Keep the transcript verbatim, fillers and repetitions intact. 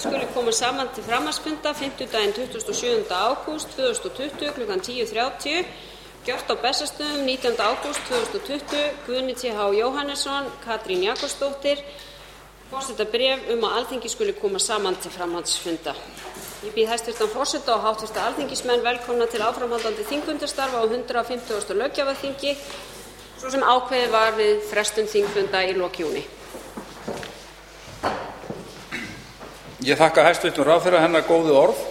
skuli koma saman til framhaldsfunda fimmtudaginn tuttugasta og sjöunda ágúst tvö þúsund og tuttugu klukkan tíu þrjátíu. Gjört á Bessastöðum nítjánda ágúst tvö þúsund og tuttugu. Guðni T H Jóhannesson, Katrín Jakobsdóttir. Forsetabréf um að Alþingi skuli koma saman til framhaldsfunda. Ég býð hæstvirtan forseta og háttvirta alþingismenn velkomna til áframhaldandi þingfundastarfa á hundrað fimmtugasta löggjafarþingi, svo sem ákveðið var við frestun þingfunda í lok júní. Ég þakka hæstvirtum ráðherra hennar góðu orð.